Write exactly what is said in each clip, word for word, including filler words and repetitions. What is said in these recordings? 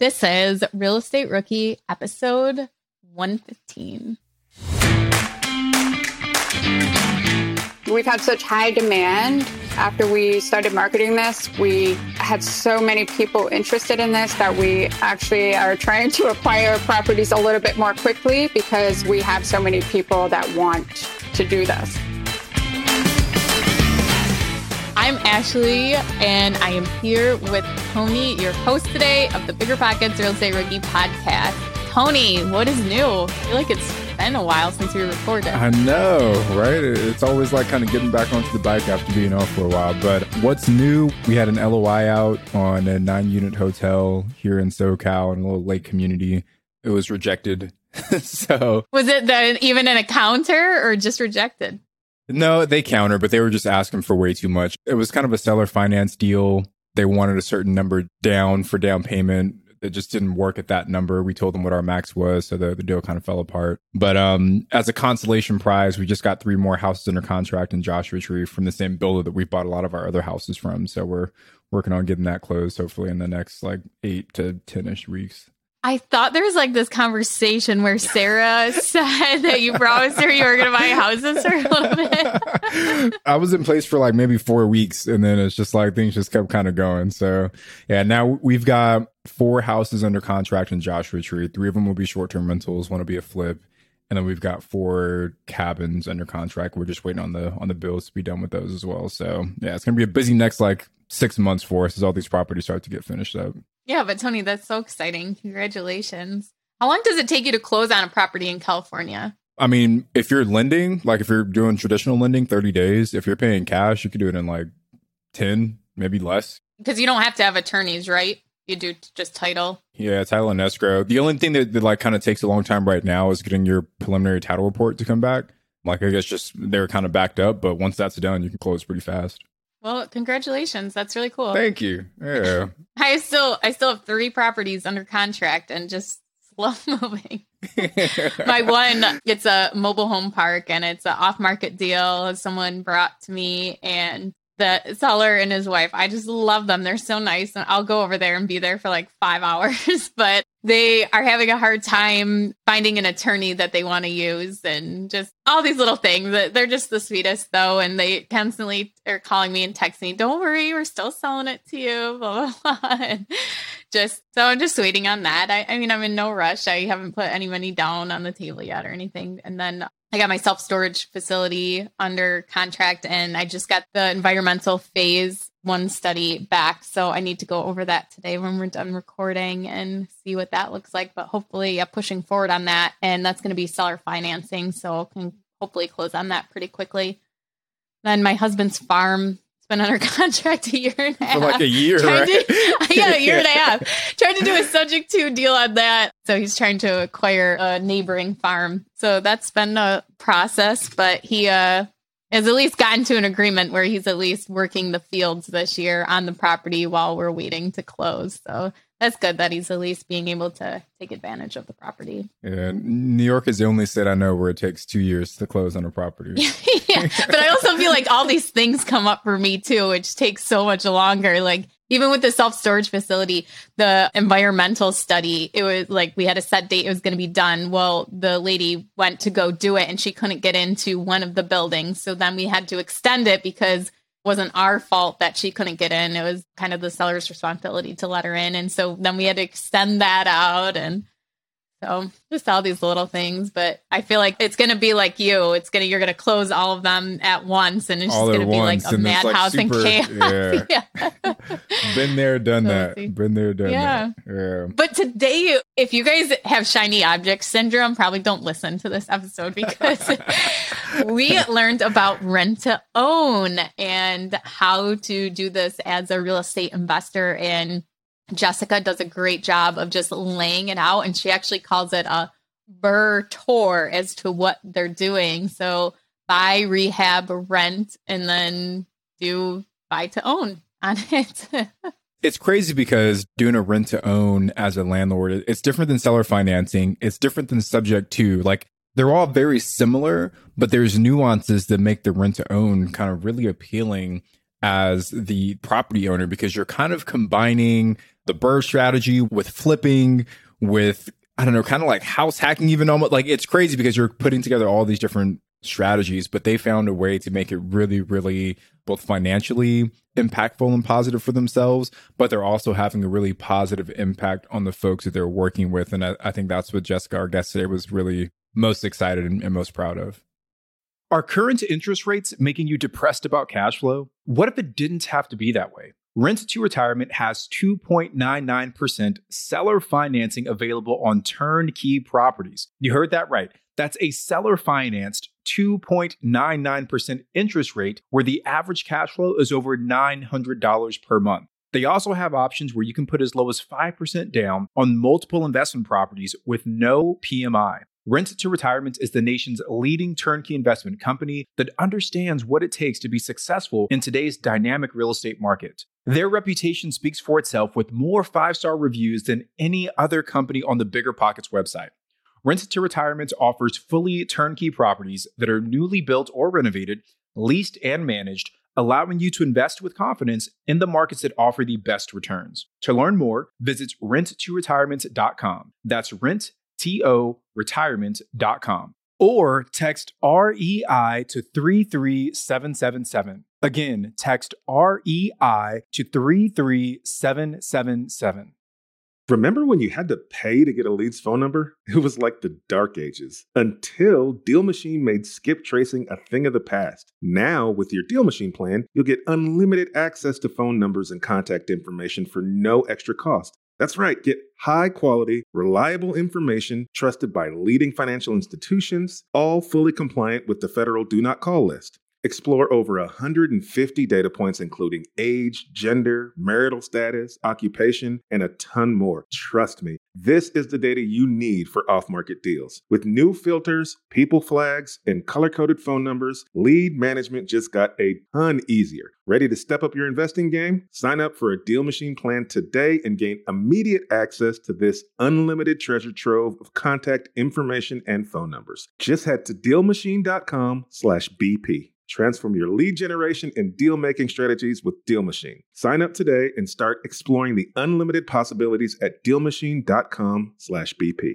This is Real Estate Rookie, episode one fifteen. We've had such high demand. After we started marketing this, we had so many people interested in this that we actually are trying to acquire properties a little bit more quickly because we have so many people that want to do this. I'm Ashley, and I am here with Tony, your host today of the Bigger Pockets Real Estate Rookie podcast. Tony, what is new? I feel like it's been a while since we recorded. I know, right? It's always like kind of getting back onto the bike after being off for a while. But what's new? We had an L O I out on a nine-unit hotel here in SoCal in a little lake community. It was rejected. So was it the, even an encounter or just rejected? No, they counter, but they were just asking for way too much. It was kind of a seller finance deal. They wanted a certain number down for down payment. It just didn't work at that number. We told them what our max was, so the, the deal kind of fell apart. But um, as a consolation prize, we just got three more houses under contract in Joshua Tree from the same builder that we bought a lot of our other houses from. So we're working on getting that closed, hopefully in the next like eight to ten-ish weeks. I thought there was like this conversation where Sarah said that you promised her you were going to buy houses for a little bit. I was in place for like maybe four weeks and then it's just like things just kept kind of going. So yeah, now we've got four houses under contract in Joshua Tree. Three of them will be short-term rentals. One will be a flip. And then we've got four cabins under contract. We're just waiting on the on the bills to be done with those as well. So yeah, it's going to be a busy next like six months for us as all these properties start to get finished up. Yeah, but Tony, that's so exciting. Congratulations. How long does it take you to close on a property in California? I mean, if you're lending, like if you're doing traditional lending, thirty days. If you're paying cash, you could do it in like ten, maybe less. Because you don't have to have attorneys, right? You do just title. Yeah, title and escrow. The only thing that, that like kind of takes a long time right now is getting your preliminary title report to come back. Like I guess just they're kind of backed up, but once that's done, you can close pretty fast. Well, congratulations. That's really cool. Thank you. Yeah. I still I still have three properties under contract and just slow moving. My one, it's a mobile home park and it's an off-market deal someone brought to me, and the seller and his wife, I just love them. They're so nice. And I'll go over there and be there for like five hours, but they are having a hard time finding an attorney that they want to use and just all these little things. They're just the sweetest though. And they constantly are calling me and texting me, don't worry, we're still selling it to you, blah, blah, blah. And just, so I'm just waiting on that. I, I mean, I'm in no rush. I haven't put any money down on the table yet or anything. And then I got my self-storage facility under contract and I just got the environmental phase one study back. So I need to go over that today when we're done recording and see what that looks like. But hopefully yeah, pushing forward on that. And that's going to be seller financing. So I can hopefully close on that pretty quickly. Then my husband's farm, it's been under contract a year and a half. For like a year, Tried right? To, yeah, a year and a half. Tried to do a subject to deal on that. So he's trying to acquire a neighboring farm. So that's been a process, but he uh, has at least gotten to an agreement where he's at least working the fields this year on the property while we're waiting to close. So that's good that he's at least being able to take advantage of the property. Yeah, New York is the only state I know where it takes two years to close on a property. Yeah, but I also feel like all these things come up for me too, which takes so much longer. Like even with the self-storage facility, the environmental study, it was like we had a set date it was going to be done. Well, the lady went to go do it and she couldn't get into one of the buildings. So then we had to extend it because it wasn't our fault that she couldn't get in. It was kind of the seller's responsibility to let her in. And so then we had to extend that out. And so just all these little things, but I feel like it's going to be like you. It's going to, you're going to close all of them at once and it's all just going to be like a madhouse like and chaos. Yeah. yeah. Been there, done So that. see. Been there, done Yeah. that. Yeah. But today, if you guys have shiny object syndrome, probably don't listen to this episode because we learned about rent to own and how to do this as a real estate investor. And Jessica does a great job of just laying it out. And she actually calls it a BRRRR tour as to what they're doing. So buy, rehab, rent, and then do buy to own on it. It's crazy because doing a rent to own as a landlord, it's different than seller financing. It's different than subject to. Like they're all very similar, but there's nuances that make the rent to own kind of really appealing as the property owner because you're kind of combining the BRRRR strategy, with flipping, with, I don't know, kind of like house hacking even almost. Like, it's crazy because you're putting together all these different strategies, but they found a way to make it really, really both financially impactful and positive for themselves, but they're also having a really positive impact on the folks that they're working with. And I, I think that's what Jessica, our guest today, was really most excited and, and most proud of. Are current interest rates making you depressed about cash flow? What if it didn't have to be that way? Rent to Retirement has two point nine nine percent seller financing available on turnkey properties. You heard that right. That's a seller financed two point nine nine percent interest rate where the average cash flow is over nine hundred dollars per month. They also have options where you can put as low as five percent down on multiple investment properties with no P M I. Rent to Retirement is the nation's leading turnkey investment company that understands what it takes to be successful in today's dynamic real estate market. Their reputation speaks for itself with more five-star reviews than any other company on the BiggerPockets website. Rent to Retirement offers fully turnkey properties that are newly built or renovated, leased and managed, allowing you to invest with confidence in the markets that offer the best returns. To learn more, visit rent to retirement dot com. That's rent, T O, retirement dot com. Or text R E I to three three seven seven seven. Again, text R E I to three three seven seven seven. Remember when you had to pay to get a lead's phone number? It was like the dark ages, until Deal Machine made skip tracing a thing of the past. Now, with your Deal Machine plan, you'll get unlimited access to phone numbers and contact information for no extra cost. That's right, get high-quality, reliable information trusted by leading financial institutions, all fully compliant with the federal Do Not Call list. Explore over one hundred fifty data points, including age, gender, marital status, occupation, and a ton more. Trust me, this is the data you need for off-market deals. With new filters, people flags, and color-coded phone numbers, lead management just got a ton easier. Ready to step up your investing game? Sign up for a Deal Machine plan today and gain immediate access to this unlimited treasure trove of contact information and phone numbers. Just head to DealMachine.com slash BP. Transform your lead generation and deal-making strategies with Deal Machine. Sign up today and start exploring the unlimited possibilities at DealMachine.com slash BP.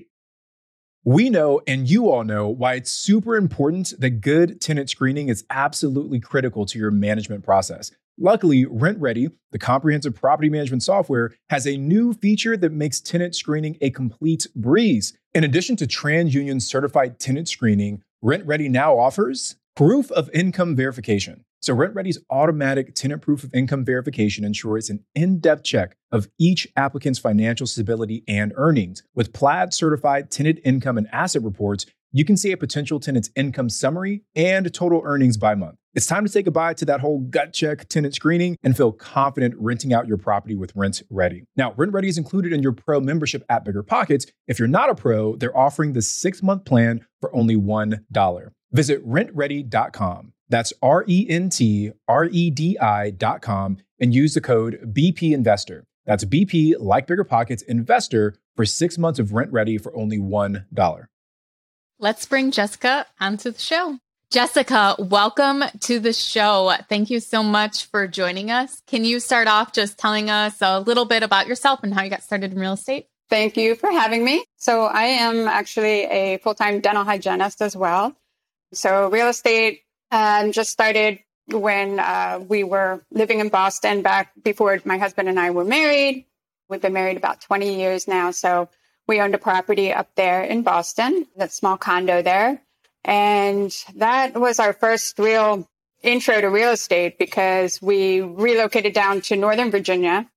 We know, and you all know, why it's super important that good tenant screening is absolutely critical to your management process. Luckily, RentRedi, the comprehensive property management software, has a new feature that makes tenant screening a complete breeze. In addition to TransUnion certified tenant screening, RentRedi now offers proof of income verification. So RentRedi's automatic tenant proof of income verification ensures an in-depth check of each applicant's financial stability and earnings. With Plaid certified tenant income and asset reports, you can see a potential tenant's income summary and total earnings by month. It's time to say goodbye to that whole gut check tenant screening and feel confident renting out your property with RentRedi. Now, RentRedi is included in your pro membership at BiggerPockets. If you're not a pro, they're offering the six-month plan for only one dollar. Visit rent ready dot com. That's R E N T R E D I dot com and use the code B P Investor. That's B P, like BiggerPockets, Investor for six months of RentRedi for only one dollar. Let's bring Jessica onto the show. Jessica, welcome to the show. Thank you so much for joining us. Can you start off just telling us a little bit about yourself and how you got started in real estate? Thank you for having me. So I am actually a full-time dental hygienist as well. So real estate um, just started when uh, we were living in Boston back before my husband and I were married. We've been married about twenty years now. So we owned a property up there in Boston, that small condo there. And that was our first real intro to real estate because we relocated down to Northern Virginia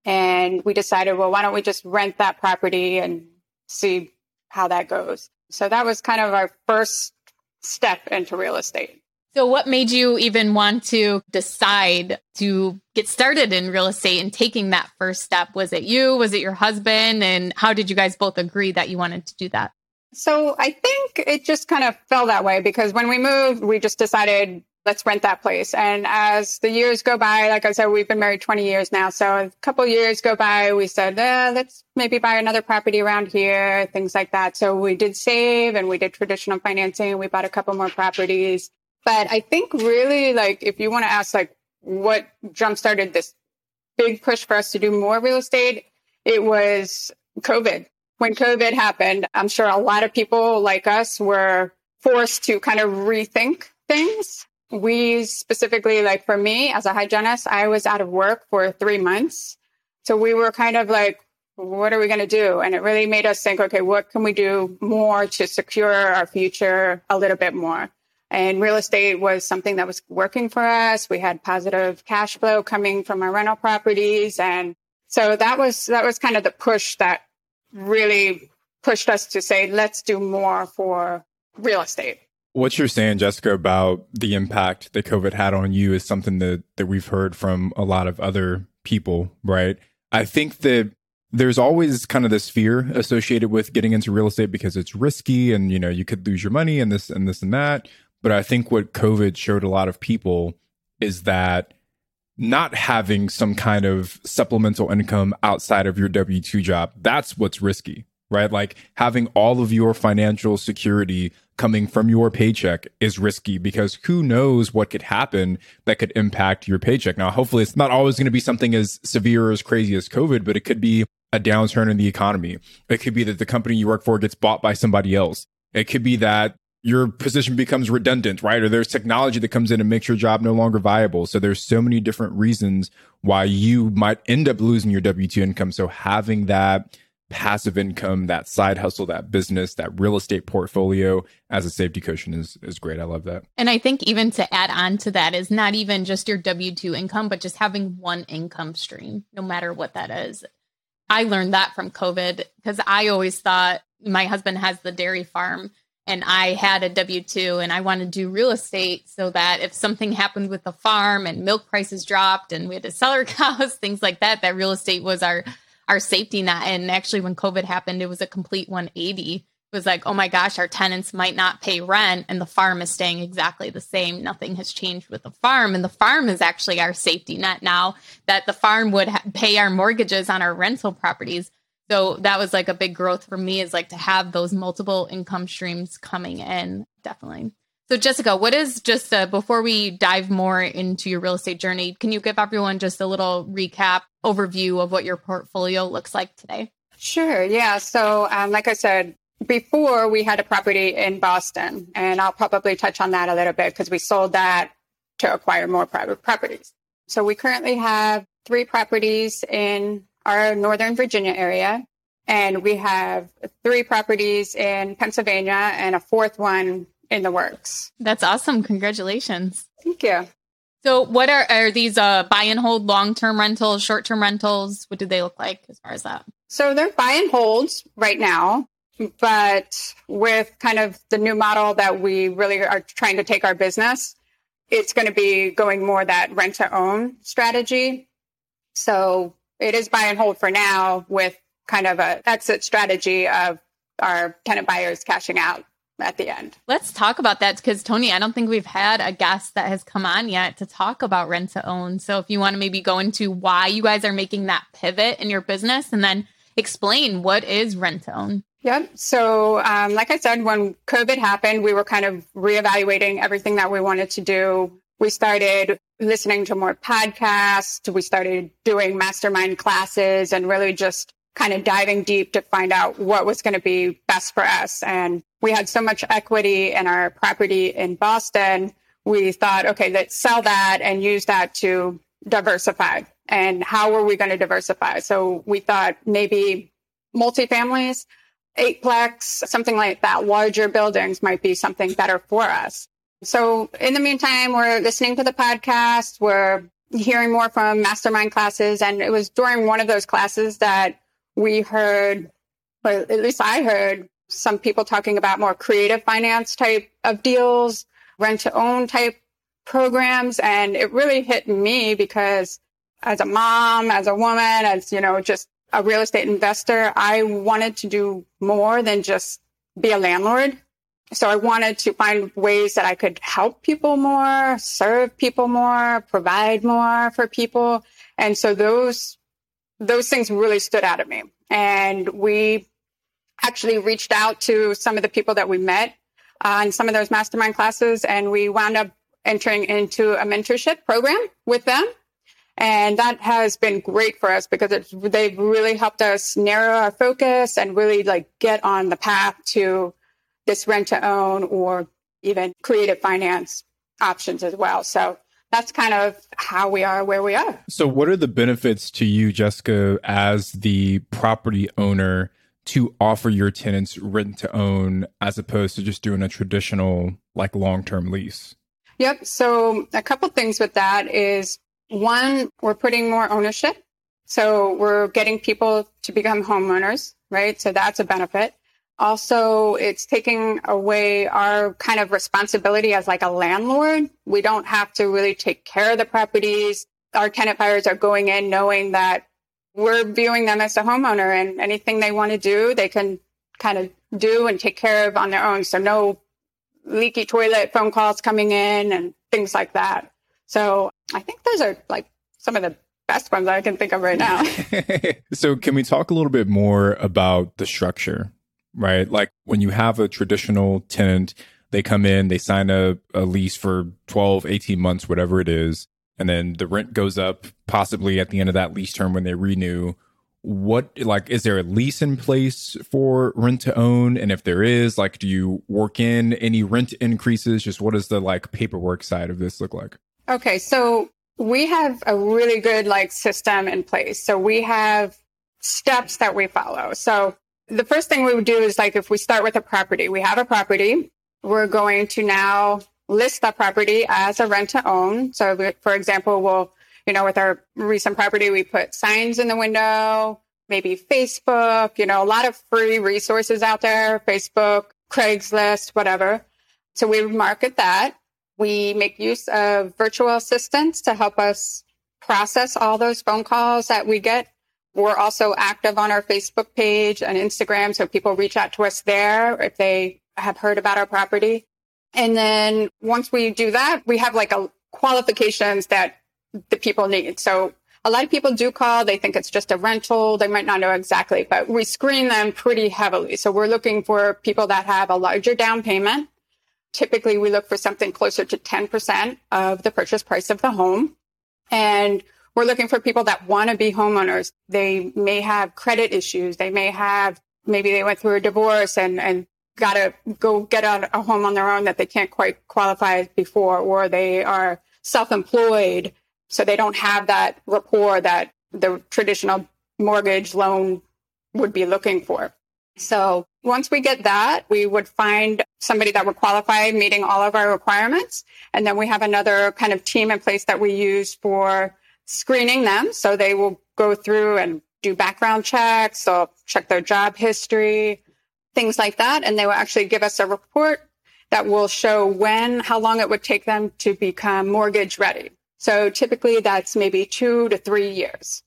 and we decided, well, why don't we just rent that property and see how that goes? So that was kind of our first step into real estate. So what made you even want to decide to get started in real estate and taking that first step? Was it you? Was it your husband? And how did you guys both agree that you wanted to do that? So I think it just kind of fell that way because when we moved, we just decided, let's rent that place. And as the years go by, like I said, we've been married twenty years now. So a couple of years go by, we said, eh, let's maybe buy another property around here, things like that. So we did save and we did traditional financing. We bought a couple more properties. But I think really, like, if you want to ask, like, what jump-started this big push for us to do more real estate, it was COVID. When COVID happened, I'm sure a lot of people like us were forced to kind of rethink things. We specifically, like for me as a hygienist, I was out of work for three months. So we were kind of like, what are we going to do? And it really made us think, okay, what can we do more to secure our future a little bit more? And real estate was something that was working for us. We had positive cash flow coming from our rental properties. And so that was, that was kind of the push that really pushed us to say, let's do more for real estate. What you're saying, Jessica, about the impact that COVID had on you is something that, that we've heard from a lot of other people, right? I think that there's always kind of this fear associated with getting into real estate because it's risky and, you know, you could lose your money and this and this and that. But I think what COVID showed a lot of people is that not having some kind of supplemental income outside of your W two job, that's what's risky, right? Like having all of your financial security coming from your paycheck is risky because who knows what could happen that could impact your paycheck. Now, hopefully it's not always going to be something as severe or as crazy as COVID, but it could be a downturn in the economy. It could be that the company you work for gets bought by somebody else. It could be that your position becomes redundant, right? Or there's technology that comes in and makes your job no longer viable. So there's so many different reasons why you might end up losing your W two income. So having that passive income, that side hustle, that business, that real estate portfolio as a safety cushion is is great. I love that. And I think even to add on to that is not even just your W two income, but just having one income stream, no matter what that is. I learned that from COVID because I always thought my husband has the dairy farm and I had a W two and I wanted to do real estate so that if something happened with the farm and milk prices dropped and we had to sell our cows, things like that, that real estate was our our safety net. And actually when COVID happened, it was a complete one eighty. It was like, oh my gosh, our tenants might not pay rent and the farm is staying exactly the same. Nothing has changed with the farm. And the farm is actually our safety net now, that the farm would ha- pay our mortgages on our rental properties. So that was like a big growth for me, is like to have those multiple income streams coming in. Definitely. So Jessica, what is just uh, before we dive more into your real estate journey, can you give everyone just a little recap overview of what your portfolio looks like today? Sure. Yeah. So um, like I said, before we had a property in Boston, and I'll probably touch on that a little bit because we sold that to acquire more private properties. So we currently have three properties in our Northern Virginia area, and we have three properties in Pennsylvania and a fourth one in the works. That's awesome. Congratulations. Thank you. So what are, are these uh, buy and hold long-term rentals, short-term rentals? What do they look like as far as that? So they're buy and holds right now, but with kind of the new model that we really are trying to take our business, it's going to be going more that rent to own strategy. So it is buy and hold for now with kind of a exit strategy of our tenant buyers cashing out at the end. Let's talk about that because Tony, I don't think we've had a guest that has come on yet to talk about rent to own. So if you want to maybe go into why you guys are making that pivot in your business and then explain what is rent to own. Yep. So um, like I said, when COVID happened, we were kind of reevaluating everything that we wanted to do. We started listening to more podcasts. We started doing mastermind classes and really just kind of diving deep to find out what was going to be best for us. And we had so much equity in our property in Boston. We thought, okay, let's sell that and use that to diversify. And how were we going to diversify? So we thought maybe multifamilies, eightplex, something like that, larger buildings might be something better for us. So in the meantime, we're listening to the podcast, we're hearing more from mastermind classes. And it was during one of those classes that we heard, or at least I heard, some people talking about more creative finance type of deals, rent to own type programs. And it really hit me because as a mom, as a woman, as, you know, just a real estate investor, I wanted to do more than just be a landlord. So I wanted to find ways that I could help people more, serve people more, provide more for people. And so those, those things really stood out at me. And we actually reached out to some of the people that we met uh, in some of those mastermind classes, and we wound up entering into a mentorship program with them. And that has been great for us because it's, they've really helped us narrow our focus and really like get on the path to this rent to own or even creative finance options as well. So that's kind of how we are where we are. So what are the benefits to you, Jessica, as the property owner to offer your tenants rent to own as opposed to just doing a traditional like long-term lease? Yep. So a couple things with that is, one, we're putting more ownership. So we're getting people to become homeowners, right? So that's a benefit. Also, it's taking away our kind of responsibility as like a landlord. We don't have to really take care of the properties. Our tenant buyers are going in knowing that we're viewing them as a homeowner, and anything they want to do, they can kind of do and take care of on their own. So no leaky toilet phone calls coming in and things like that. So I think those are like some of the best ones I can think of right now. So can we talk a little bit more about the structure, right? Like when you have a traditional tenant, they come in, they sign a, a lease for twelve, eighteen months, whatever it is. And then the rent goes up possibly at the end of that lease term when they renew. What, like, is there a lease in place for rent to own? And if there is, like, do you work in any rent increases? Just what does the like paperwork side of this look like? Okay. So we have a really good like system in place. So we have steps that we follow. So the first thing we would do is like, if we start with a property, we have a property, we're going to now list that property as a rent to own. So we, for example, we'll, you know, with our recent property, we put signs in the window, maybe Facebook, you know, a lot of free resources out there, Facebook, Craigslist, whatever. So we market that. We make use of virtual assistants to help us process all those phone calls that we get. We're also active on our Facebook page and Instagram, so people reach out to us there if they have heard about our property. And then once we do that, we have like a qualifications that the people need. So a lot of people do call. They think it's just a rental. They might not know exactly, but we screen them pretty heavily. So we're looking for people that have a larger down payment. Typically, we look for something closer to ten percent of the purchase price of the home. And we're looking for people that want to be homeowners. They may have credit issues. They may have, maybe they went through a divorce and, and got to go get a, a home on their own that they can't quite qualify before, or they are self-employed. So they don't have that rapport that the traditional mortgage loan would be looking for. So once we get that, we would find somebody that would qualify, meeting all of our requirements. And then we have another kind of team in place that we use for screening them. So they will go through and do background checks, so check their job history, things like that. And they will actually give us a report that will show when, how long it would take them to become mortgage ready. So typically that's maybe two to three years.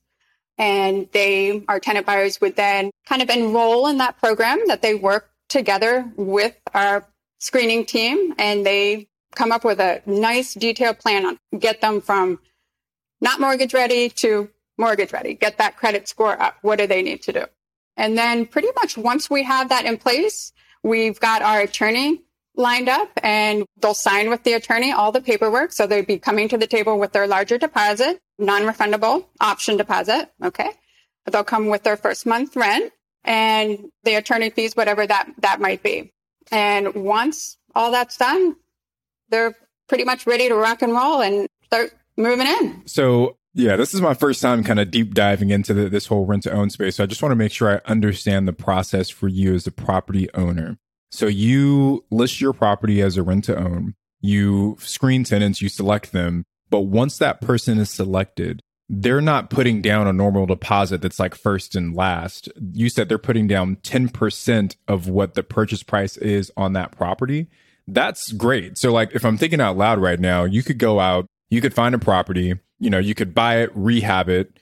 And they, our tenant buyers would then kind of enroll in that program, that they work together with our screening team, and they come up with a nice detailed plan on get them from not mortgage ready to mortgage ready, get that credit score up. What do they need to do? And then pretty much once we have that in place, we've got our attorney lined up, and they'll sign with the attorney all the paperwork. So they'd be coming to the table with their larger deposit, non-refundable option deposit. Okay. They'll come with their first month rent and the attorney fees, whatever that, that might be. And once all that's done, they're pretty much ready to rock and roll and start moving in. So yeah, this is my first time kind of deep diving into the, this whole rent to own space. So I just want to make sure I understand the process for you as a property owner. So you list your property as a rent to own, you screen tenants, you select them. But once that person is selected, they're not putting down a normal deposit that's like first and last. You said they're putting down ten percent of what the purchase price is on that property. That's great. So like if I'm thinking out loud right now, you could go out, you could find a property, you know, you could buy it, rehab it,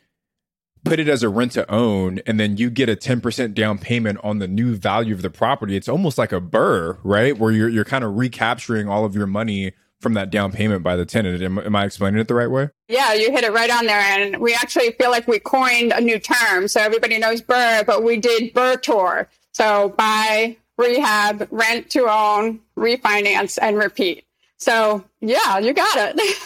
put it as a rent to own, and then you get a ten percent down payment on the new value of the property. It's almost like a burr, right? Where you're you're kind of recapturing all of your money from that down payment by the tenant. Am, am I explaining it the right way? Yeah, you hit it right on there. And we actually feel like we coined a new term. So everybody knows burr, but we did burr tour. So buy, rehab, rent to own, refinance, and repeat. So yeah, you got it.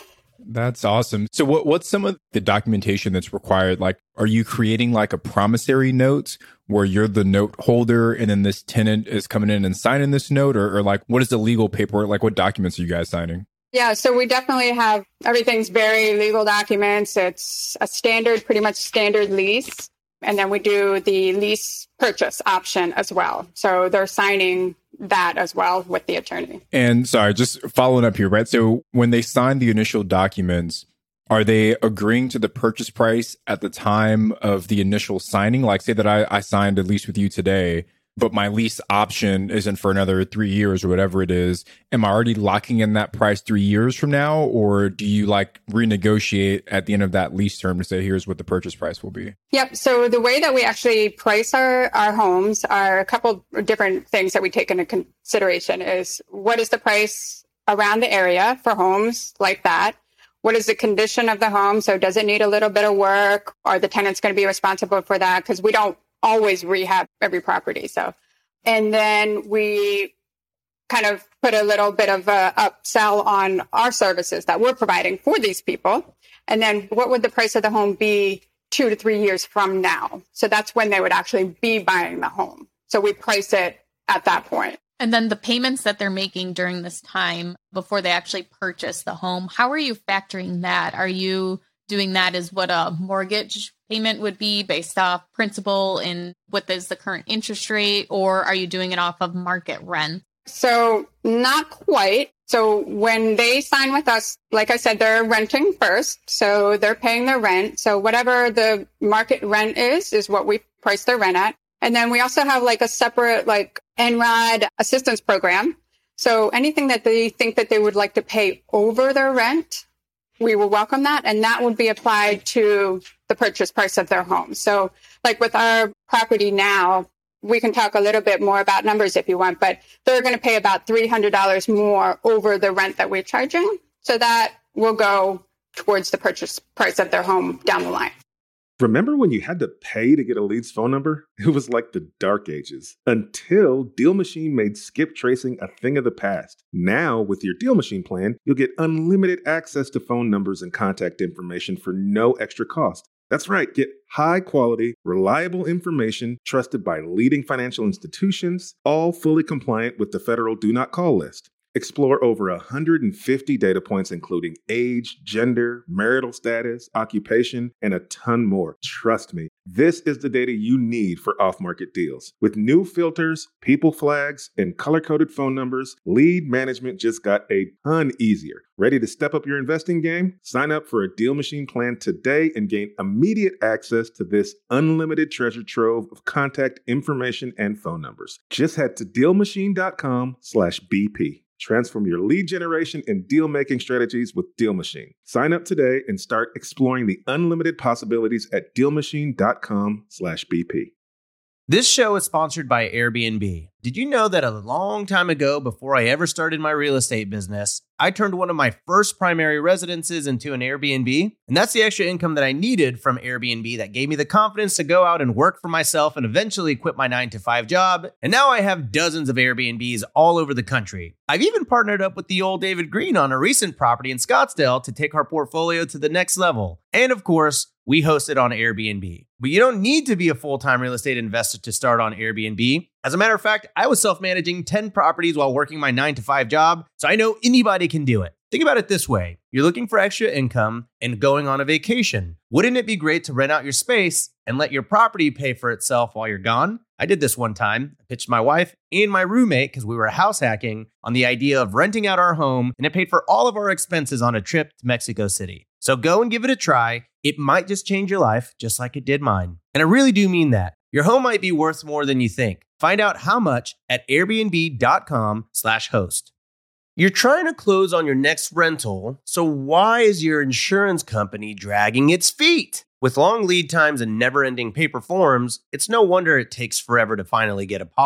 That's awesome. So what what's some of the documentation that's required? Like, are you creating like a promissory note where you're the note holder and then this tenant is coming in and signing this note? Or, or like, what is the legal paperwork? Like, what documents are you guys signing? Yeah, so we definitely have, everything's very legal documents. It's a standard, pretty much standard lease. And then we do the lease purchase option as well. So they're signing that as well with the attorney. And sorry, just following up here, right? So when they sign the initial documents, are they agreeing to the purchase price at the time of the initial signing? Like, say that I, I signed a lease with you today, but my lease option isn't for another three years or whatever it is. Am I already locking in that price three years from now? Or do you like renegotiate at the end of that lease term to say, here's what the purchase price will be? Yep. So the way that we actually price our, our homes are a couple of different things that we take into consideration is what is the price around the area for homes like that? What is the condition of the home? So does it need a little bit of work? Are the tenants going to be responsible for that? Because we don't always rehab every property. So, and then we kind of put a little bit of a upsell on our services that we're providing for these people. And then what would the price of the home be two to three years from now? So that's when they would actually be buying the home. So we price it at that point. And then the payments that they're making during this time before they actually purchase the home, how are you factoring that? Are you doing that as what a mortgage payment would be based off principal and what is the current interest rate, or are you doing it off of market rent? So not quite. So when they sign with us, like I said, they're renting first. So they're paying their rent. So whatever the market rent is, is what we price their rent at. And then we also have like a separate like N R A D assistance program. So anything that they think that they would like to pay over their rent, we will welcome that. And that would be applied to the purchase price of their home. So like with our property now, we can talk a little bit more about numbers if you want, but they're going to pay about three hundred dollars more over the rent that we're charging. So that will go towards the purchase price of their home down the line. Remember when you had to pay to get a lead's phone number? It was like the dark ages until Deal Machine made skip tracing a thing of the past. Now, with your Deal Machine plan, you'll get unlimited access to phone numbers and contact information for no extra cost. That's right, get high-quality, reliable information trusted by leading financial institutions, all fully compliant with the federal Do Not Call list. Explore over one hundred fifty data points, including age, gender, marital status, occupation, and a ton more. Trust me, this is the data you need for off-market deals. With new filters, people flags, and color-coded phone numbers, lead management just got a ton easier. Ready to step up your investing game? Sign up for a Deal Machine plan today and gain immediate access to this unlimited treasure trove of contact information and phone numbers. Just head to DealMachine.com slash BP. Transform your lead generation and deal-making strategies with Deal Machine. Sign up today and start exploring the unlimited possibilities at DealMachine.com slash BP. This show is sponsored by Airbnb. Did you know that a long time ago, before I ever started my real estate business, I turned one of my first primary residences into an Airbnb? And that's the extra income that I needed from Airbnb that gave me the confidence to go out and work for myself and eventually quit my nine to five job. And now I have dozens of Airbnbs all over the country. I've even partnered up with the old David Green on a recent property in Scottsdale to take our portfolio to the next level. And of course, we host it on Airbnb. But you don't need to be a full-time real estate investor to start on Airbnb. As a matter of fact, I was self-managing ten properties while working my nine to five job, so I know anybody can do it. Think about it this way. You're looking for extra income and going on a vacation. Wouldn't it be great to rent out your space and let your property pay for itself while you're gone? I did this one time. I pitched my wife and my roommate, because we were house hacking, on the idea of renting out our home, and it paid for all of our expenses on a trip to Mexico City. So go and give it a try. It might just change your life, just like it did mine. And I really do mean that. Your home might be worth more than you think. Find out how much at airbnb.com slash host. You're trying to close on your next rental, so why is your insurance company dragging its feet? With long lead times and never-ending paper forms, it's no wonder it takes forever to finally get a policy.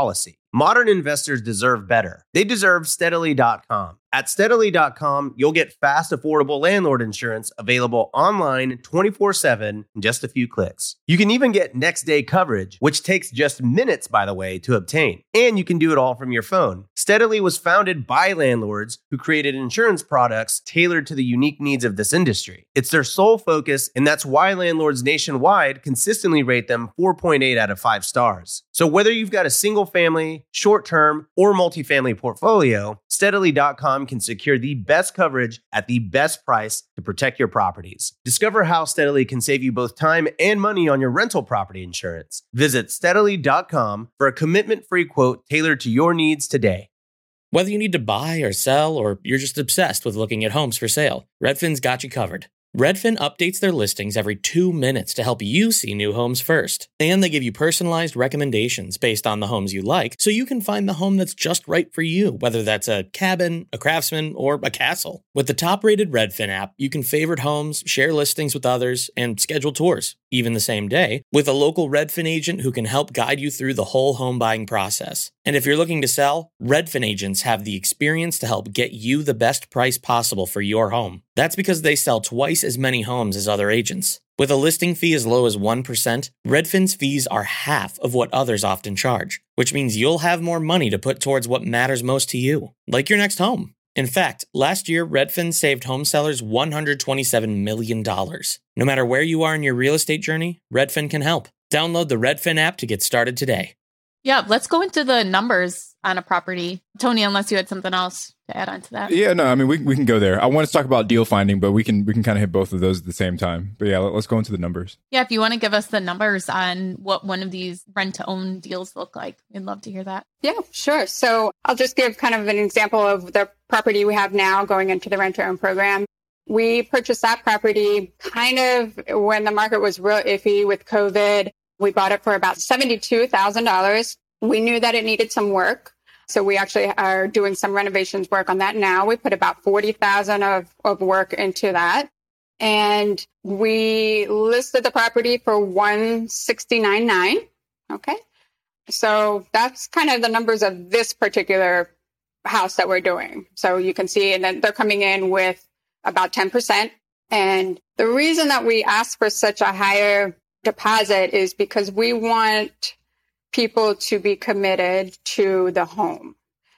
Modern investors deserve better. They deserve Steadily dot com. At Steadily dot com, you'll get fast, affordable landlord insurance available online twenty-four seven in just a few clicks. You can even get next day coverage, which takes just minutes, by the way, to obtain. And you can do it all from your phone. Steadily was founded by landlords who created insurance products tailored to the unique needs of this industry. It's their sole focus, and that's why landlords nationwide consistently rate them four point eight out of five stars. So whether you've got a single family, short-term, or multifamily portfolio, Steadily dot com can secure the best coverage at the best price to protect your properties. Discover how Steadily can save you both time and money on your rental property insurance. Visit Steadily dot com for a commitment-free quote tailored to your needs today. Whether you need to buy or sell, or you're just obsessed with looking at homes for sale, Redfin's got you covered. Redfin updates their listings every two minutes to help you see new homes first. And they give you personalized recommendations based on the homes you like, so you can find the home that's just right for you, whether that's a cabin, a craftsman, or a castle. With the top-rated Redfin app, you can favorite homes, share listings with others, and schedule tours, even the same day, with a local Redfin agent who can help guide you through the whole home buying process. And if you're looking to sell, Redfin agents have the experience to help get you the best price possible for your home. That's because they sell twice as many homes as other agents. With a listing fee as low as one percent, Redfin's fees are half of what others often charge, which means you'll have more money to put towards what matters most to you, like your next home. In fact, last year, Redfin saved home sellers one hundred twenty-seven million dollars. No matter where you are in your real estate journey, Redfin can help. Download the Redfin app to get started today. Yeah, let's go into the numbers on a property. Tony, unless you had something else to add on to that. Yeah, no, I mean, we we can go there. I want to talk about deal finding, but we can we can kind of hit both of those at the same time. But yeah, let, let's go into the numbers. Yeah, if you want to give us the numbers on what one of these rent-to-own deals look like, we'd love to hear that. Yeah, sure. So I'll just give kind of an example of the property we have now going into the rent-to-own program. We purchased that property kind of when the market was real iffy with COVID. We bought it for about seventy-two thousand dollars. We knew that it needed some work. So we actually are doing some renovations work on that now. We put about forty thousand dollars of, of work into that. And we listed the property for one hundred sixty-nine thousand nine hundred dollars. Okay. So that's kind of the numbers of this particular house that we're doing. So you can see, and then they're coming in with about ten percent. And the reason that we ask for such a higher deposit is because we want people to be committed to the home.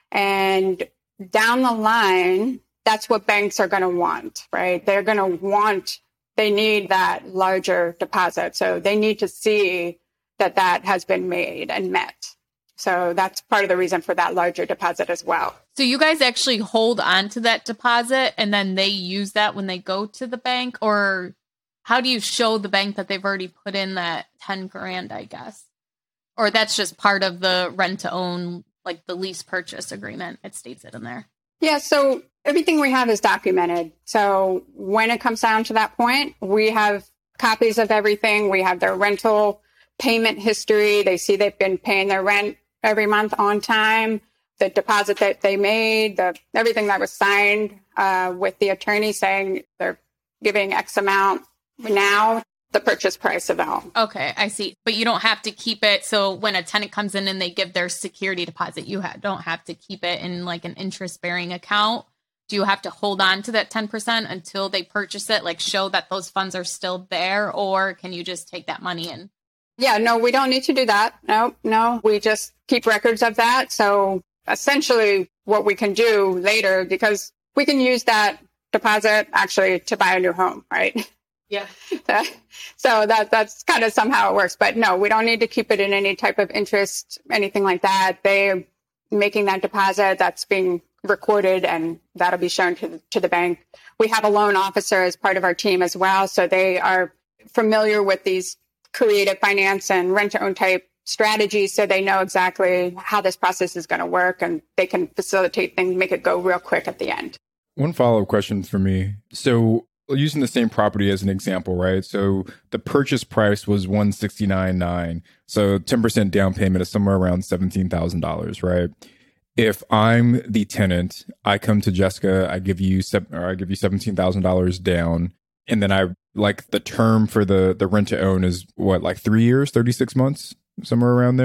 And down the line, that's what banks are going to want, right? They're going to want, they need that larger deposit. So they need to see that that has been made and met. So that's part of the reason for that larger deposit as well. So you guys actually hold on to that deposit and then they use that when they go to the bank? Or how do you show the bank that they've already put in that ten grand, I guess? Or that's just part of the rent to own, like the lease purchase agreement. It states it in there. Yeah. So everything we have is documented. So when it comes down to that point, we have copies of everything. We have their rental payment history. They see they've been paying their rent every month on time, the deposit that they made, the everything that was signed uh, with the attorney saying they're giving X amount now. The purchase price of the home. Okay, I see. But you don't have to keep it. So when a tenant comes in and they give their security deposit, you ha- don't have to keep it in like an interest-bearing account. Do you have to hold on to that ten percent until they purchase it, like show that those funds are still there? Or can you just take that money and... Yeah, no, we don't need to do that. No, no, we just keep records of that. So essentially what we can do later, because we can use that deposit actually to buy a new home, right? Yeah. So that that's kind of somehow it works. But no, we don't need to keep it in any type of interest, anything like that. They're making that deposit, that's being recorded, and that'll be shown to the, to the bank. We have a loan officer as part of our team as well. So they are familiar with these creative finance and rent-to-own type strategies. So they know exactly how this process is going to work, and they can facilitate things, make it go real quick at the end. One follow-up question for me. So using the same property as an example, right? So the purchase price was one hundred sixty-nine thousand nine hundred dollars. So ten percent down payment is somewhere around seventeen thousand dollars, right? If I'm the tenant, I come to Jessica, I give you or I give you seventeen thousand dollars down, and then I like the term for the the rent to own is what, like three years, thirty-six months, somewhere around there?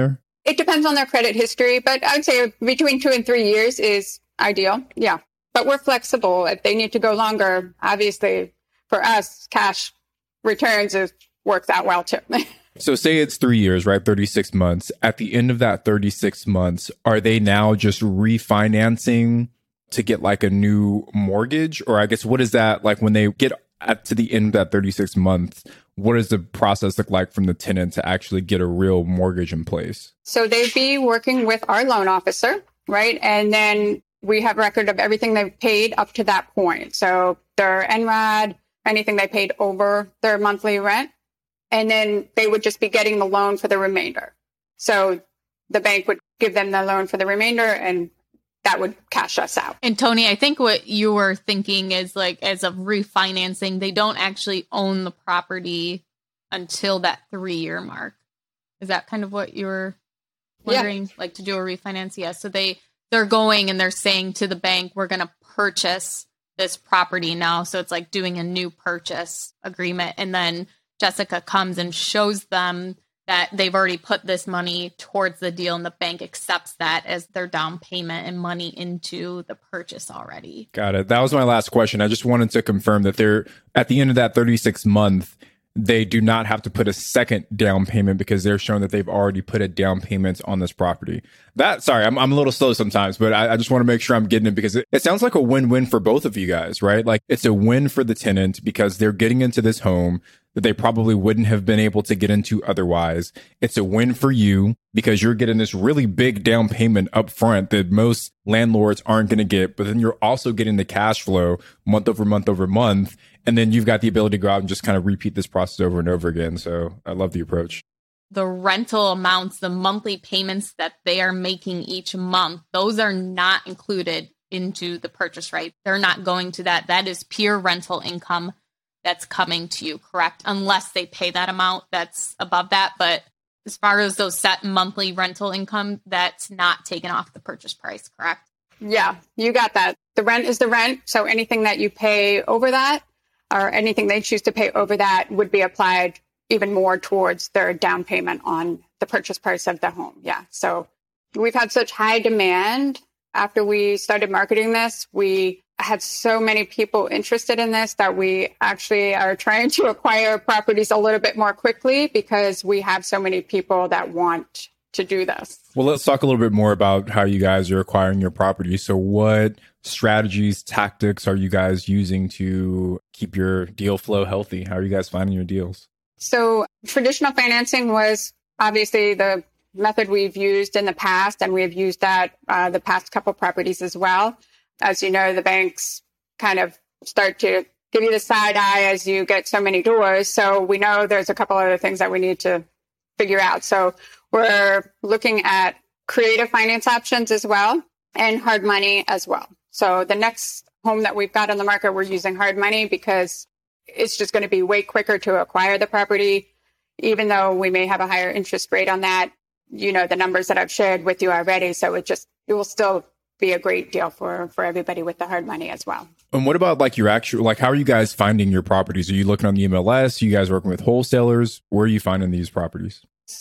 It depends on their credit history, but I would say between two and three years is ideal. Yeah. But we're flexible. If they need to go longer, obviously for us, cash returns is, works out well too. So say it's three years, right? thirty-six months. At the end of that thirty-six months, are they now just refinancing to get like a new mortgage? Or I guess what is that like when they get at to the end of that thirty-six months? What does the process look like from the tenant to actually get a real mortgage in place? So they'd be working with our loan officer, right? And then we have record of everything they've paid up to that point. So their N R A D, anything they paid over their monthly rent. And then they would just be getting the loan for the remainder. So the bank would give them the loan for the remainder and that would cash us out. And Tony, I think what you were thinking is like as of refinancing, they don't actually own the property until that three year mark. Is that kind of what you were wondering? Yeah. Like to do a refinance? Yeah. So they, they're going and they're saying to the bank, we're going to purchase this property now. So it's like doing a new purchase agreement. And then Jessica comes and shows them that they've already put this money towards the deal and the bank accepts that as their down payment and money into the purchase already. Got it. That was my last question. I just wanted to confirm that they're at the end of that thirty-six month, they do not have to put a second down payment because they're showing that they've already put a down payment on this property. That, sorry, I'm I'm a little slow sometimes, but I, I just want to make sure I'm getting it because it, it sounds like a win-win for both of you guys, right? Like it's a win for the tenant because they're getting into this home that they probably wouldn't have been able to get into otherwise. It's a win for you because you're getting this really big down payment up front that most landlords aren't going to get, but then you're also getting the cash flow month over month over month. And then you've got the ability to go out and just kind of repeat this process over and over again. So I love the approach. The rental amounts, the monthly payments that they are making each month, those are not included into the purchase, right? They're not going to that. That is pure rental income that's coming to you, correct? Unless they pay that amount that's above that. But as far as those set monthly rental income, that's not taken off the purchase price, correct? Yeah, you got that. The rent is the rent. So anything that you pay over that or anything they choose to pay over that would be applied even more towards their down payment on the purchase price of the home. Yeah. So we've had such high demand after we started marketing this. We had so many people interested in this that we actually are trying to acquire properties a little bit more quickly because we have so many people that want to do this. Well, let's talk a little bit more about how you guys are acquiring your property. So what strategies, tactics are you guys using to keep your deal flow healthy? How are you guys finding your deals? So traditional financing was obviously the method we've used in the past, and we've used that uh, the past couple properties as well. As you know, the banks kind of start to give you the side eye as you get so many doors. So we know there's a couple other things that we need to figure out. So we're looking at creative finance options as well and hard money as well. So the next home that we've got on the market, we're using hard money because it's just going to be way quicker to acquire the property, even though we may have a higher interest rate on that. You know, the numbers that I've shared with you already. So it just, it will still be a great deal for, for everybody with the hard money as well. And what about like your actual, like, how are you guys finding your properties? Are you looking on the M L S? Are you guys working with wholesalers? Where are you finding these properties?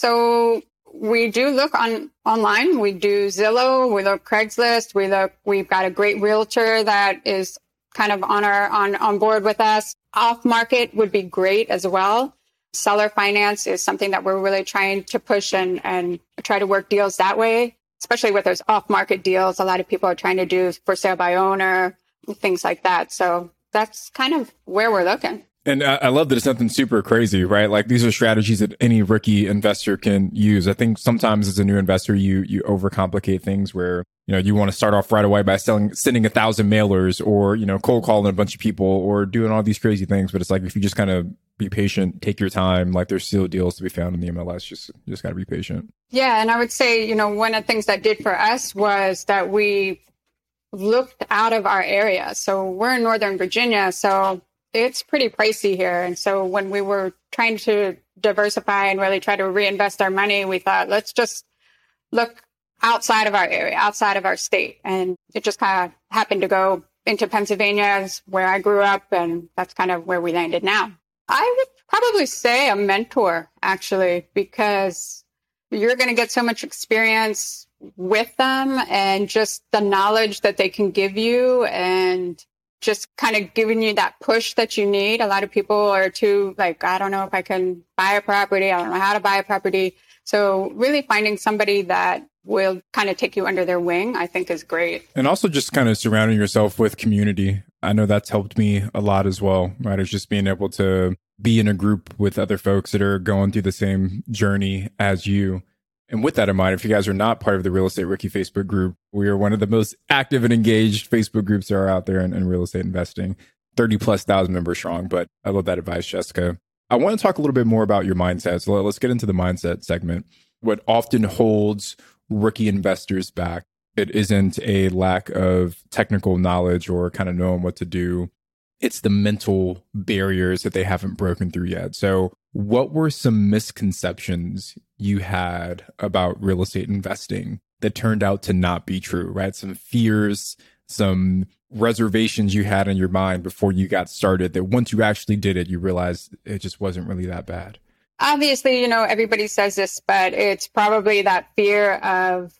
So we do look on online. We do Zillow. We look Craigslist. We look, we've got a great realtor that is kind of on our, on, on board with us. Off market would be great as well. Seller finance is something that we're really trying to push and, and try to work deals that way, especially with those off market deals. A lot of people are trying to do for sale by owner, things like that. So that's kind of where we're looking. And I love that it's nothing super crazy, right? Like these are strategies that any rookie investor can use. I think sometimes as a new investor, you you overcomplicate things where, you know, you want to start off right away by selling, sending a thousand mailers or, you know, cold calling a bunch of people or doing all these crazy things. But it's like, if you just kind of be patient, take your time, like there's still deals to be found in the M L S. Just, just got to be patient. Yeah. And I would say, you know, one of the things that did for us was that we looked out of our area. So we're in Northern Virginia. So it's pretty pricey here. And so when we were trying to diversify and really try to reinvest our money, we thought, let's just look outside of our area, outside of our state. And it just kind of happened to go into Pennsylvania, where I grew up. And that's kind of where we landed now. I would probably say a mentor, actually, because you're going to get so much experience with them and just the knowledge that they can give you and just kind of giving you that push that you need. A lot of people are too like, I don't know if I can buy a property. I don't know how to buy a property. So really finding somebody that will kind of take you under their wing, I think is great. And also just kind of surrounding yourself with community. I know that's helped me a lot as well, right? It's just being able to be in a group with other folks that are going through the same journey as you. And with that in mind, if you guys are not part of the Real Estate Rookie Facebook group, we are one of the most active and engaged Facebook groups that are out there in, in real estate investing, thirty plus thousand members strong. But I love that advice, Jessica. I want to talk a little bit more about your mindset. So let's get into the mindset segment. What often holds rookie investors back, it isn't a lack of technical knowledge or kind of knowing what to do. It's the mental barriers that they haven't broken through yet. So what were some misconceptions you had about real estate investing that turned out to not be true, right? Some fears, some reservations you had in your mind before you got started that once you actually did it, you realized it just wasn't really that bad. Obviously, you know, everybody says this, but it's probably that fear of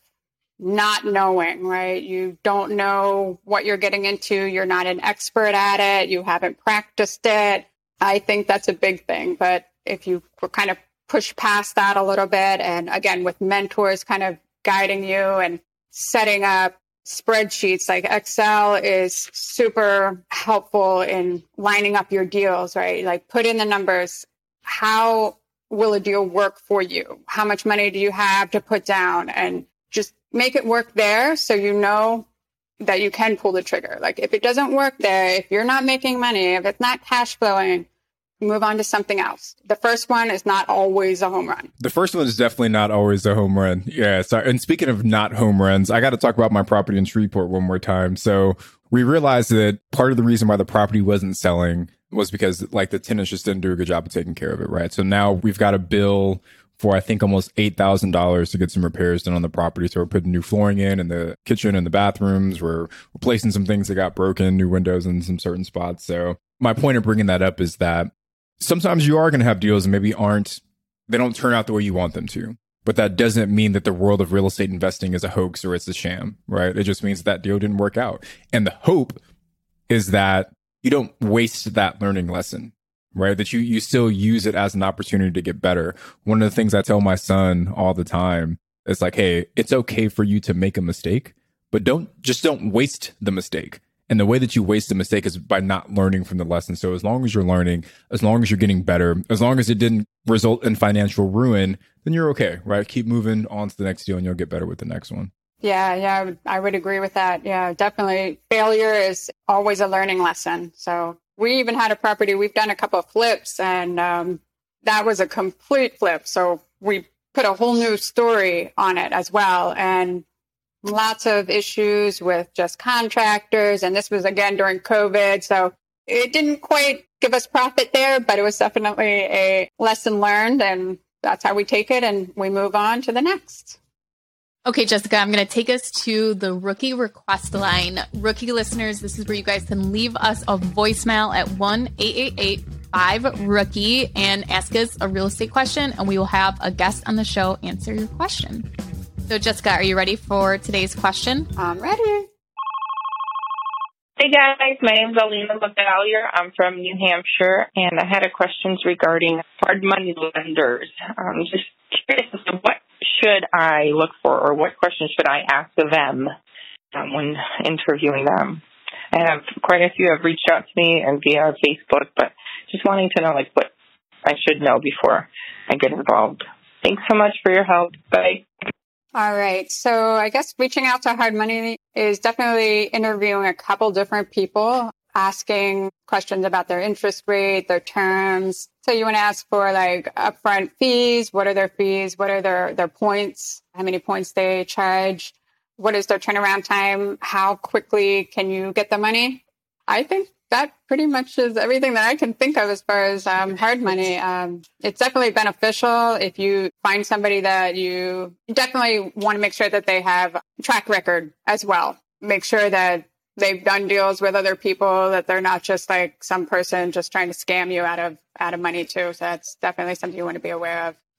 not knowing, right? You don't know what you're getting into. You're not an expert at it. You haven't practiced it. I think that's a big thing. But if you kind of push past that a little bit, and again, with mentors kind of guiding you and setting up spreadsheets, like Excel is super helpful in lining up your deals, right? Like put in the numbers. How will a deal work for you? How much money do you have to put down? And just make it work there so you know that you can pull the trigger. Like if it doesn't work there, if you're not making money, if it's not cash flowing, move on to something else. The first one is not always a home run. The first one is definitely not always a home run. Yeah. So, and speaking of not home runs, I got to talk about my property in Shreveport one more time. So we realized that part of the reason why the property wasn't selling was because like the tenants just didn't do a good job of taking care of it. Right. So now we've got a bill for I think almost eight thousand dollars to get some repairs done on the property. So we're putting new flooring in in the kitchen and the bathrooms. We're replacing some things that got broken, new windows in some certain spots. So my point of bringing that up is that sometimes you are going to have deals and maybe aren't, they don't turn out the way you want them to. But that doesn't mean that the world of real estate investing is a hoax or it's a sham, right? It just means that deal didn't work out. And the hope is that you don't waste that learning lesson, right? That you, you still use it as an opportunity to get better. One of the things I tell my son all the time is like, hey, it's okay for you to make a mistake, but don't just don't waste the mistake. And the way that you waste a mistake is by not learning from the lesson. So as long as you're learning, as long as you're getting better, as long as it didn't result in financial ruin, then you're okay, right? Keep moving on to the next deal and you'll get better with the next one. Yeah, yeah, I would, I would agree with that. Yeah, definitely. Failure is always a learning lesson. So we even had a property, we've done a couple of flips and um, that was a complete flip. So we put a whole new story on it as well. And lots of issues with just contractors. And this was again during COVID. So it didn't quite give us profit there, but it was definitely a lesson learned. And that's how we take it. And we move on to the next. Okay, Jessica, I'm going to take us to the rookie request line. Rookie listeners, this is where you guys can leave us a voicemail at one eight eight eight five rookie and ask us a real estate question, and we will have a guest on the show answer your question. So, Jessica, are you ready for today's question? I'm ready. Hey, guys. My name is Alina Lavalier. I'm from New Hampshire, and I had a questions regarding hard money lenders. I'm just curious as to what should I look for or what questions should I ask of them um, when interviewing them. I have quite a few have reached out to me and via Facebook, but just wanting to know like what I should know before I get involved. Thanks so much for your help. Bye. All right. So I guess reaching out to hard money is definitely interviewing a couple different people, asking questions about their interest rate, their terms. So you want to ask for like upfront fees. What are their fees? What are their, their points? How many points they charge? What is their turnaround time? How quickly can you get the money? I think that pretty much is everything that I can think of as far as um, hard money. Um, it's definitely beneficial if you find somebody that you definitely want to make sure that they have a track record as well. Make sure that they've done deals with other people, that they're not just like some person just trying to scam you out of out of money too. So that's definitely something you want to be aware of.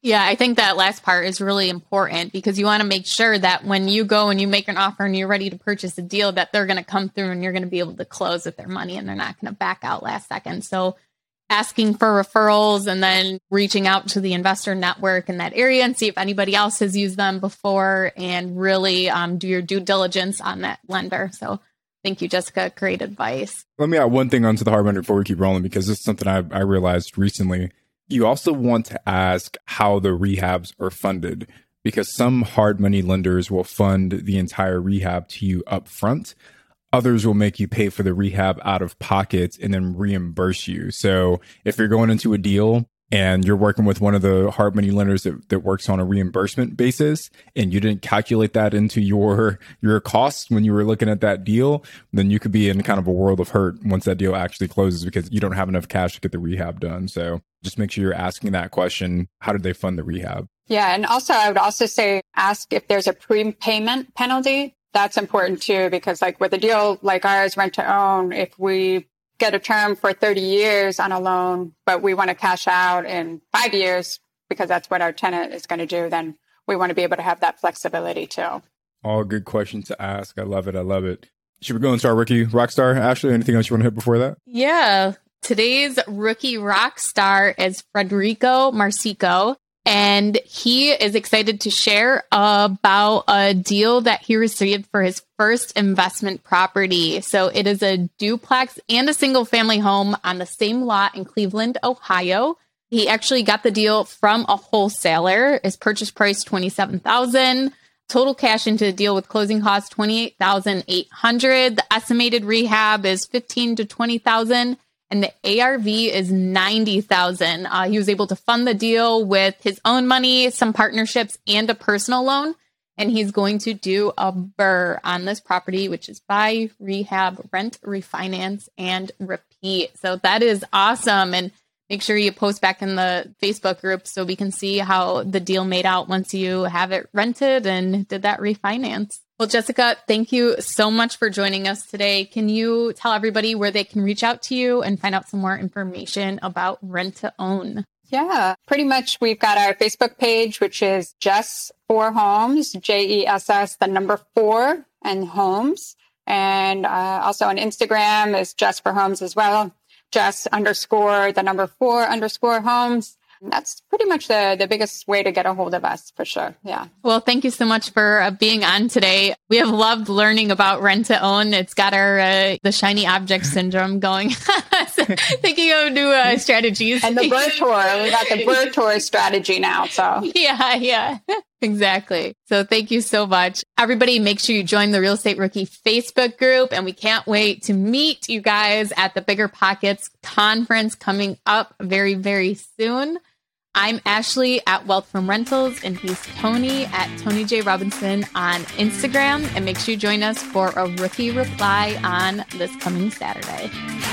Yeah, I think that last part is really important because you want to make sure that when you go and you make an offer and you're ready to purchase a deal, that they're going to come through and you're going to be able to close with their money and they're not going to back out last second. So asking for referrals and then reaching out to the investor network in that area and see if anybody else has used them before and really um, do your due diligence on that lender. So thank you, Jessica. Great advice. Let me add one thing onto the hard money before we keep rolling, because this is something I, I realized recently. You also want to ask how the rehabs are funded, because some hard money lenders will fund the entire rehab to you up front. Others will make you pay for the rehab out of pocket and then reimburse you. So if you're going into a deal and you're working with one of the hard money lenders that, that works on a reimbursement basis, and you didn't calculate that into your your costs when you were looking at that deal, then you could be in kind of a world of hurt once that deal actually closes because you don't have enough cash to get the rehab done. So just make sure you're asking that question. How did they fund the rehab? Yeah. And also, I would also say, ask if there's a prepayment penalty. That's important too, because like with a deal like ours, rent to own, if we get a term for thirty years on a loan, but we want to cash out in five years because that's what our tenant is going to do, then we want to be able to have that flexibility too. All good questions to ask. I love it. I love it. Should we go into our rookie rock star? Ashley, anything else you want to hit before that? Yeah. Today's rookie rock star is Federico Marsico. And he is excited to share about a deal that he received for his first investment property. So it is a duplex and a single family home on the same lot in Cleveland, Ohio. He actually got the deal from a wholesaler. His purchase price, twenty-seven thousand dollars. Total cash into the deal with closing costs, twenty-eight thousand eight hundred dollars. The estimated rehab is fifteen to twenty thousand dollars. And the A R V is ninety thousand dollars. Uh, he was able to fund the deal with his own money, some partnerships, and a personal loan. And he's going to do a B R R R on this property, which is buy, rehab, rent, refinance, and repeat. So that is awesome. And make sure you post back in the Facebook group so we can see how the deal made out once you have it rented and did that refinance. Well, Jessica, thank you so much for joining us today. Can you tell everybody where they can reach out to you and find out some more information about rent to own? Yeah, pretty much we've got our Facebook page, which is Jess for Homes, J E S S, the number four, and Homes. And uh, also on Instagram is Jess for Homes as well. Jess underscore the number four underscore homes. That's pretty much the, the biggest way to get a hold of us, for sure. Yeah. Well, thank you so much for uh, being on today. We have loved learning about rent to own. It's got our uh, the shiny object syndrome going. So, thinking of new uh, strategies. And the B R R R tour. We got the B R R R tour strategy now. So yeah, yeah. Exactly. So thank you so much. Everybody, make sure you join the Real Estate Rookie Facebook group. And we can't wait to meet you guys at the Bigger Pockets conference coming up very, very soon. I'm Ashley at Wealth from Rentals, and he's Tony at Tony J. Robinson on Instagram. And make sure you join us for a rookie reply on this coming Saturday.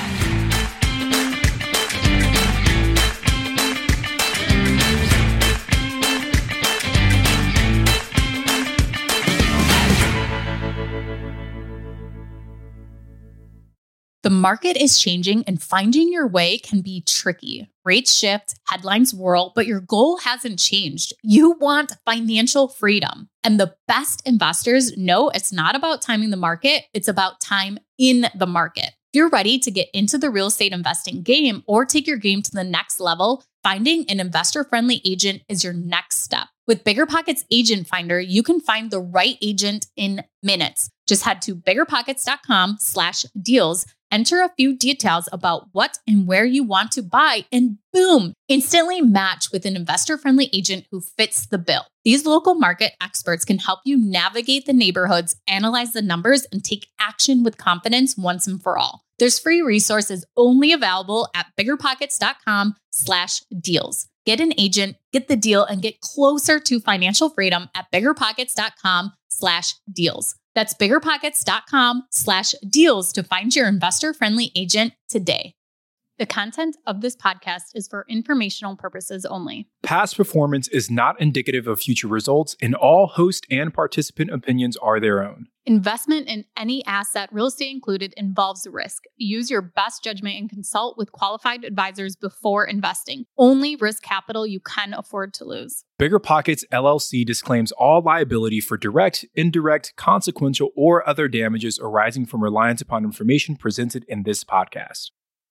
The market is changing and finding your way can be tricky. Rates shift, headlines whirl, but your goal hasn't changed. You want financial freedom. And the best investors know it's not about timing the market, it's about time in the market. If you're ready to get into the real estate investing game or take your game to the next level, finding an investor-friendly agent is your next step. With BiggerPockets Agent Finder, you can find the right agent in minutes. Just head to biggerpockets.com slash deals. Enter a few details about what and where you want to buy, and boom, instantly match with an investor-friendly agent who fits the bill. These local market experts can help you navigate the neighborhoods, analyze the numbers, and take action with confidence once and for all. There's free resources only available at biggerpockets.com slash deals. Get an agent, get the deal, and get closer to financial freedom at biggerpockets.com slash deals. That's biggerpockets.com slash deals to find your investor-friendly agent today. The content of this podcast is for informational purposes only. Past performance is not indicative of future results, and all host and participant opinions are their own. Investment in any asset, real estate included, involves risk. Use your best judgment and consult with qualified advisors before investing. Only risk capital you can afford to lose. Bigger Pockets L L C disclaims all liability for direct, indirect, consequential, or other damages arising from reliance upon information presented in this podcast.